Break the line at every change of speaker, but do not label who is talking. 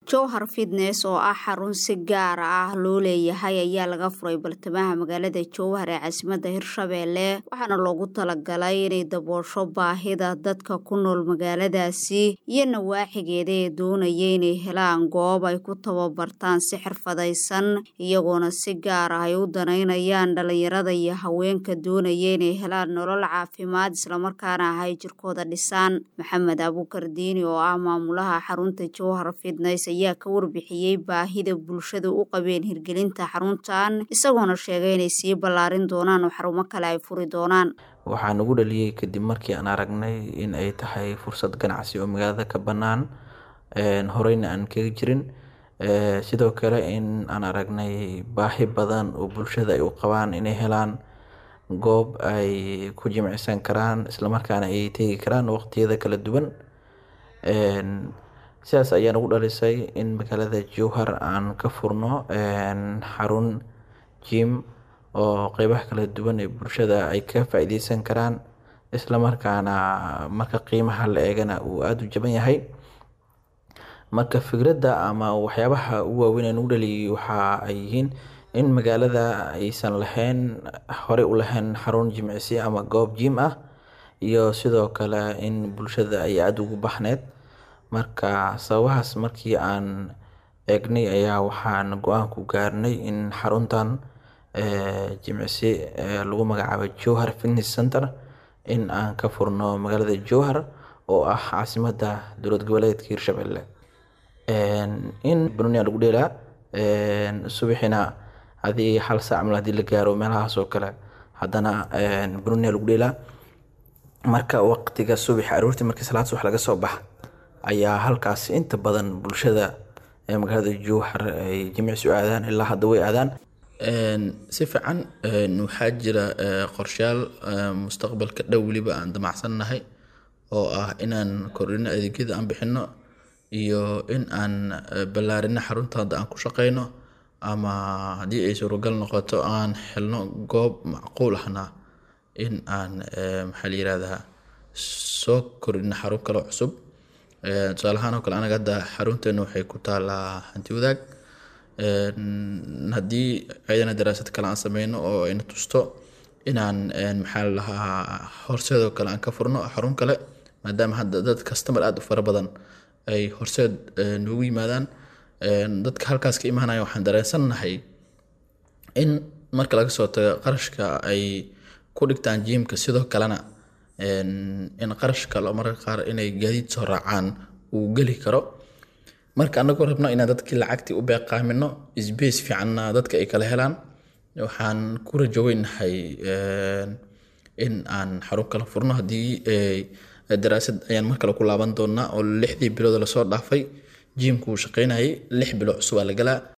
Jowhar Fitness oo ah xarun si gaar ah loo leeyahay ayaa laga furay bartamaha magaalada Jowhar ee caasimadda Hirshabelle waxaana loogu talagalay inay daboosho baahida dadka ku nool magaaladaasi iyo nawaaxigeeda ee doonaya inay helaan goob ay ku tababartaan si xirfadaysan iyagoona si gaar ah ay u danaynayaan dhalinyarada iyo haweenka doonaya inay helaan nolol caafimaad isla markaana ay jirkooda dhisaan. Maxamed Abuukar Diini oo ah maamulaha xarunta Jowhar Fitness ayaa ka warbixiyay baahida bulshada u qabeen hirgelinta xaruntan isagoona sheegay inay sii ballaarin doonaan oo xarumo kale ay furi doonaan.
Waxaan ugu dhaliyay kadib markii aan aragnay in ay tahay fursad ganacsi oo magaalada ka bannaan horeyna aan kaga jirin sidoo kale in aan aragnay baahi badan oo bulshada ay u qabaan inay helaan goob ay ku jimicsan karaan isla markaana ay tagi karaan waqtiyada kala duwan. sidaas ayaan ugu dhalisay in magaalada Jowhar aan ka furno xarun gym oo qaybaha kala duwan ee bulshada ay ka faa'iideysan karaan isla markaana marka qiimaha la eegana uu aad u jaban yahay. Marka fikradda ama waxyaabaha ugu waaweyn ee ugu dhaliyay waxa ay yihiin in magaalada aysan lahayn hore u lahayn xarun jimicsi ama goob gym ah iyo sidoo kale in bulshada ay aad ugu baxneed. Marka sababahaas markii aan eegnay ayaa waxaan go'aan ku gaarnay in xaruntan jimicsi lagu magacaabo Jowhar Fitness Center in aan ka furno magaalada Jowhar oo ah caasimadda dowlad goboleedka Hirshabelle. In Brunei lagu dheelaa subaxina hadii hal saac ma hadii la gaaro meelahaas oo kale haddana Brunei lagu dheelaa marka waqtiga subax aroortii markii salaad subax laga soo bax ayaa halkaas inta badan bulshada magaalada Jowhar ay jimicsi u aadaan ilaa hadda way aadaan. Si fiican waxaa jira qorshayaal mustaqbalka dhow waliba aan damacsanahay oo ah inaan kordhino adeegyada aan bixino iyo in aan ballaarino xarunta aan ku shaqeyno ama hadii ay suuragal noqoto aan helno goob macquul ahna in aan soo kordhino xarun kale cusub. tusaale ahaan oo kale anaga hadda xarunteena waxay ku taalaa Hanti Wadaag haddii ayadana daraasad kale aan sameyno oo ayna tusto inaan horseedoo kale aan ka furno xarun kale maadaama hadda dad customer aad u fara badan ay horseed noogu yimaadaan dadka halkaas ka imaanaya waxaan dareensanahay in marka laga soo tago qarashka ay ku dhigtaan gymka sidoo kalena in qarashka mararka qaar inay gaadiid soo raacaan uu geli karo. Marka anagoo rabno inaan dadkii lacagtii u beeqaamino space fiicanna dadka ay kala helaan waxaan ku rajo weynahay in aan xarun kala furno haddii daraasad ayaan mar kale ku laaban doonaa oo 6 bilood la soo dhaafay gymku shaqeynayay 6 bilood cusub la galaa.